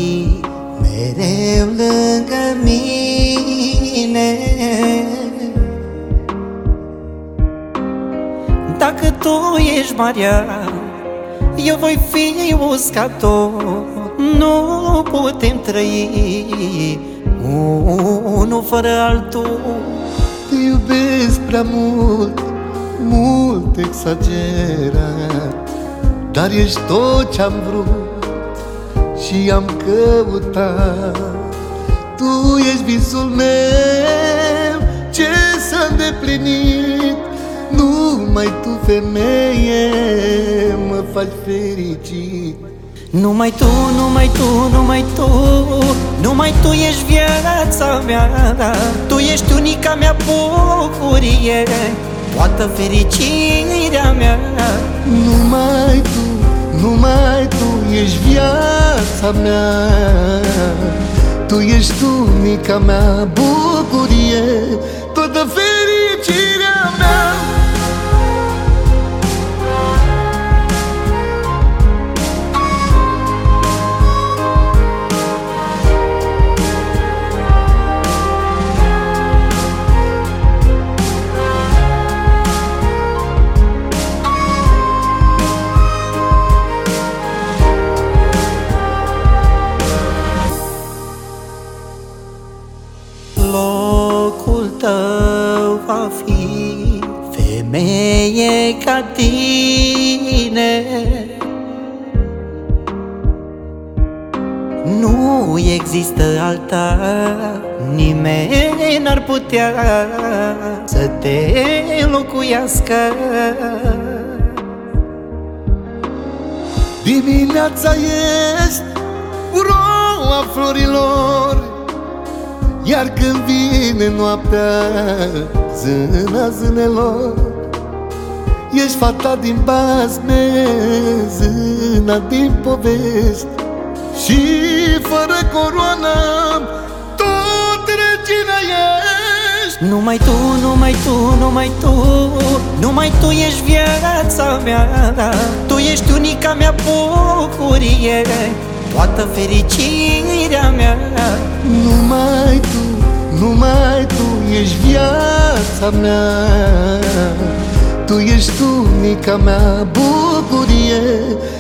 fii mereu lângă mine. Dacă tu ești marea, eu voi fi uscator. Nu putem trăi unul fără altul. Te iubesc prea mult, mult exagerat, dar ești tot ce-am vrut și am căutat. Tu ești visul meu, ce s-a îndeplinit. Numai tu, femeie, mă faci fericit. Numai tu, numai tu, numai tu, numai tu ești viața mea. Tu ești unica mea bucurie, toată fericirea mea. Numai tu, numai tu ești viața mea. Tu ești unica mea bucurie, toată fericirea mea. Locul tău va fi femeie ca tine. Nu există alta, nimeni n-ar putea să te înlocuiască. Dimineața ești uroa florilor, iar când vine noaptea, zâna zânelor. Ești fata din basme, zâna din povești, și fără coroană tot regina ești. Numai tu, numai tu, numai tu, numai tu ești viața mea. Tu ești unica mea bucurie, toată fericirea mea. Numai tu, numai tu ești viața mea. Tu ești unica mea bucurie,